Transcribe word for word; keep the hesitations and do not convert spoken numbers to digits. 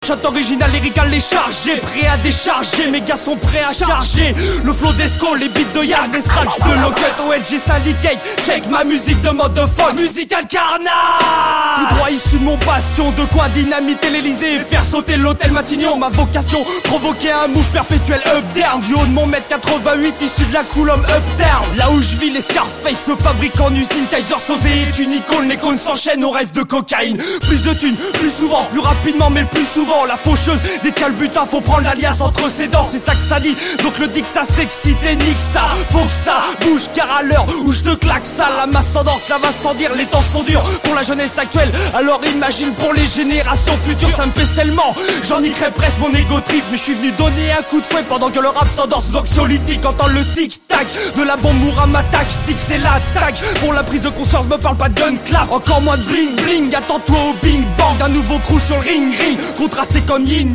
Shot original, lyrical, les chargés, prêt à décharger, mes gars sont prêts à charger. Le flow d'Esco, les beats de Yann, les scratchs de Locket, O L G Syndicate. Check ma musique de mode de fun, musical carnage. Tout droit issu de mon bastion, de quoi dynamiter l'Elysée et faire sauter l'hôtel Matignon. Ma vocation, provoquer un move perpétuel up down. Du haut de mon mètre quatre-vingt-huit, issu de la Coulomb up down. Là où je vis, les Scarface se fabriquent en usine. Kaiser Soze est une icône, les cônes s'enchaînent aux rêves de cocaïne. Plus de thunes, plus souvent, plus rapidement, mais le plus souvent. La faucheuse détient le butin, faut prendre l'alias entre ses dents, c'est ça que ça dit. Donc le dit que ça s'excite et nique ça. Faut que ça bouge car à l'heure où je te claque ça, la masse en danse, la va sans dire, les temps sont durs pour la jeunesse actuelle. Alors imagine pour les générations futures, ça me pèse tellement, j'en niquerais presque mon égo trip. Mais je suis venu donner un coup de fouet pendant que le rap s'endort sous anxiolytique. Entends le tic-tac de la bombe mourra ma tactique, c'est l'attaque. Pour la prise de conscience, me parle pas de gun clap, encore moins de bling bling. Attends-toi au bing bang d'un nouveau crew sur le ring ring. Contrasté comme yin